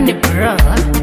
Nani bro?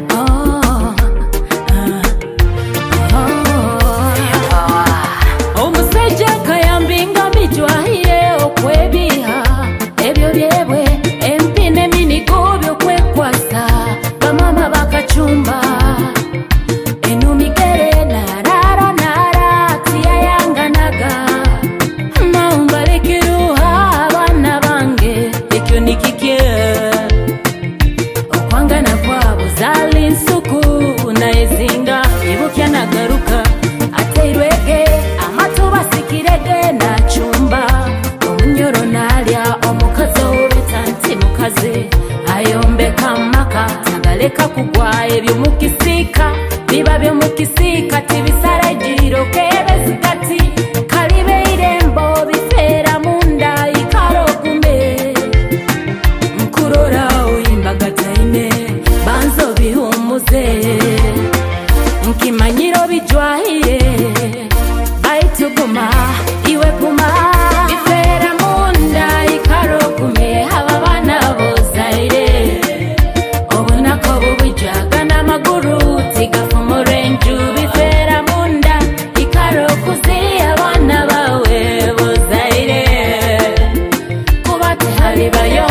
Omusajja kayambinga bijwahiye okwebiha ebyo byebwe empine minigo byokwekwasa bamama bakacumba enumigere narara tiyayanganaga maumbalikiruha abana bange ekyo nikikye okwangana kwabo zali nsuku naezinga ibukya nagaruka ateirwege amatuba sikirege nachumba omunyoro nalya omukazi obeta nti mukazi ayombeka maka tagaleka kugwa ebyo mukisika biba byo mukisika tibisara ejiriro kebezigati kalibe irembo bifera munda ikarogume nkurora uyimbagataine banzo bihumuze nkimanyiro bijwahiye baituguma iwe guma bifera munda ikarogume aba bana bozaire obona ko bubijaga n'amaguru tigafumorenju bifera munda ikarokuze abana bawe bozaire kubate hari bayo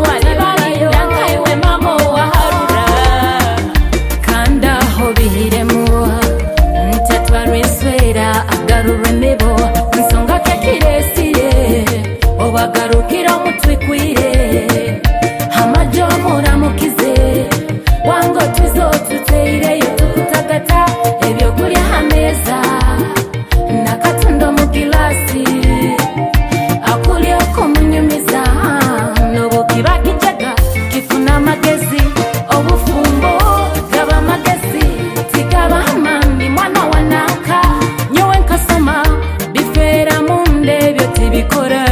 obagarukira mutwikwire amajo muramukize wango tuzotuteireyo tukutagata ebyo kulya hameza nakatundo mu gilasi akulya okumunyumiza n'obukibakijjaga kifuna amagezi obufumbo gaba amagezi tigaba amambi mwana wanaka nyowe nkasoma bifera munde ebyo tibikora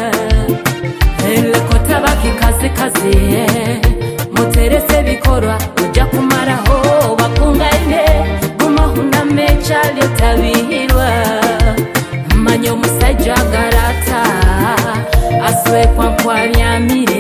kazi muterese bikorwa ujya kumaraho bakungaine gumahuna mecha lyotabihirwa manyo musajja garata aswe kwa nyamire